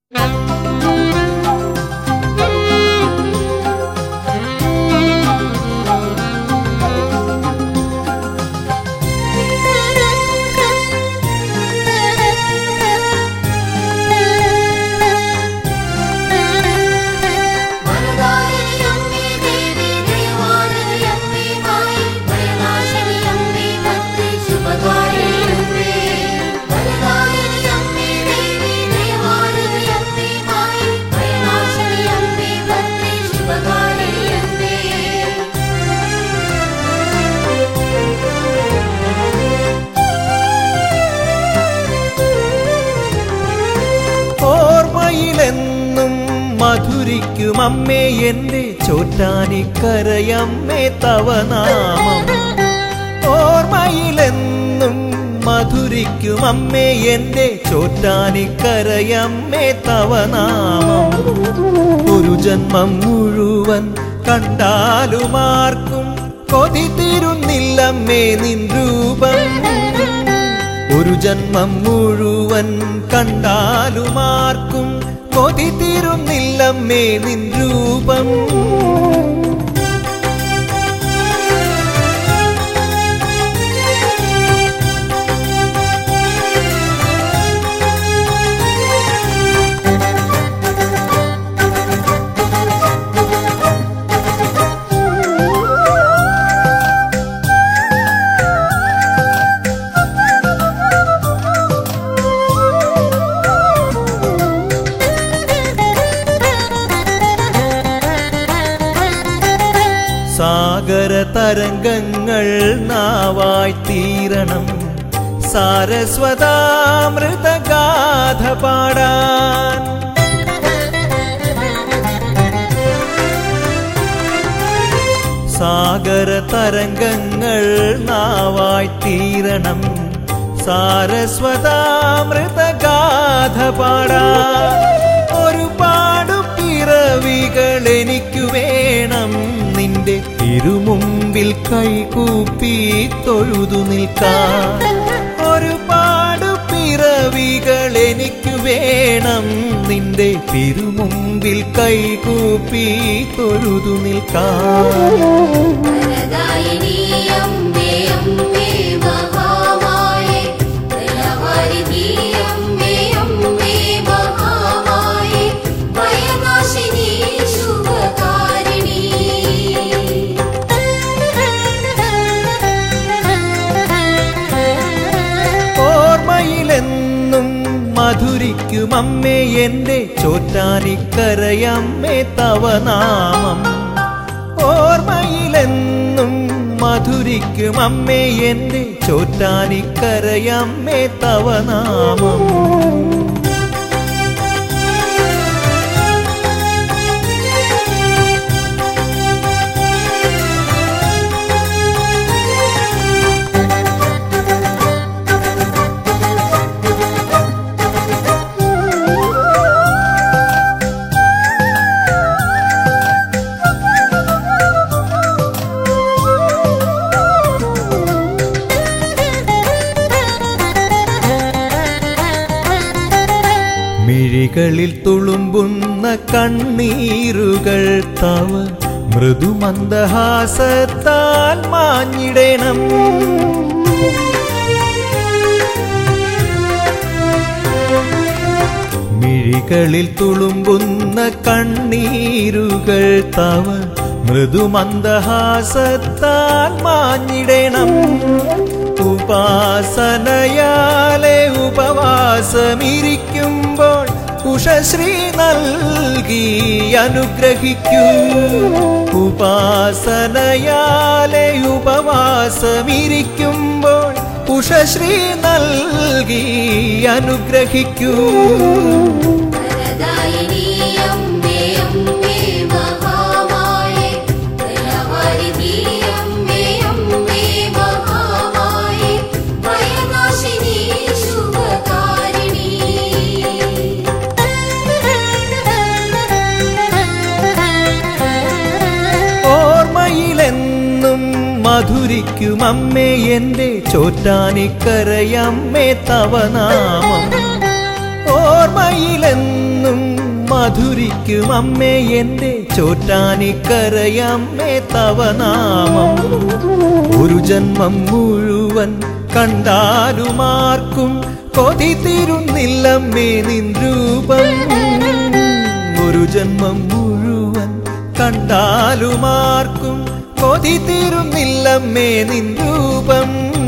മധുരിക്കും അമ്മേ എന്റെ ചോറ്റാനിക്കരയമ്മേ തവ നാമം. ഓർമ്മയിലെന്നും മധുരിക്കും അമ്മേ എന്റെ ചോറ്റാനിക്കരയമ്മേ തവ നാമം. ഒരു ജന്മം മുഴുവൻ കണ്ടാലുമാർക്കും കൊതി തീരുന്നില്ലമ്മേ നിൻ രൂപം. ഒരു ജന്മം മുഴുവൻ കണ്ടാലുമാർക്കും കൊതി തീരുന്നില്ലമ്മേ നിൻ രൂപം. സാഗര തരംഗങ്ങൾ നാവായി തീരണം സാരസ്വതാമൃതഗാഥ പാടാൻ. സാഗര തരംഗങ്ങൾ നാവായി തീരണം സാരസ്വതാമൃതഗാഥ പാടാൻ. ഒരുപാട് പിറവികൾ എനിക്കു വേണം നിന്റെ തിരുമുമ്പിൽ കൈകൂപ്പി തൊഴുതു നിൽക്കാൻ. ഒരുപാട് പിറവികൾ എനിക്കു വേണം നിന്റെ തിരുമുമ്പിൽ കൈകൂപ്പി തൊഴുതു നിൽക്കാൻ. മധുരിക്കും അമ്മേ എന്റെ ചോറ്റാനിക്കരയമ്മേ തവ നാമം. ഓർമ്മയിലെന്നും മധുരിക്കും അമ്മേ എന്റെ ചോറ്റാനിക്കരയമ്മേ തവ നാമം. മിഴികളിൽ തുളുമ്പുന്ന കണ്ണീരുകൾ തവ മൃദുമന്ദഹാസത്താൽ മാഞ്ഞിടണം. മിഴികളിൽ തുളുമ്പുന്ന കണ്ണീരുകൾ തവ മൃദുമന്ദഹാസത്താൽ മാഞ്ഞിടണം. ഉപാസനയാലെ ഉപവാസമിരിക്കുമ്പോൾ ഉഷശ്രീ നൽകി അനുഗ്രഹിക്കൂ. ഉപാസനയാലെ ഉപവാസമിരിക്കുമ്പോൾ ഉഷശ്രീ നൽകി അനുഗ്രഹിക്കൂ. മധുരിക്കും അമ്മേ എന്റെ ചോറ്റാനിക്കരയമ്മേ തവ നാമം. ഓർമ്മയിലെന്നും മധുരിക്കും അമ്മേ എന്റെ ചോറ്റാനിക്കരയമ്മേ തവ നാമം ഒരു ജന്മം മുഴുവൻ കണ്ടാലുമാർക്കും കൊതി തീരുന്നില്ലമ്മേ നിൻ രൂപം ഒരു ജന്മം മുഴുവൻ കണ്ടാലുമാർക്കും കൊതി തീരുന്നില്ലമ്മേ നിൻ രൂപം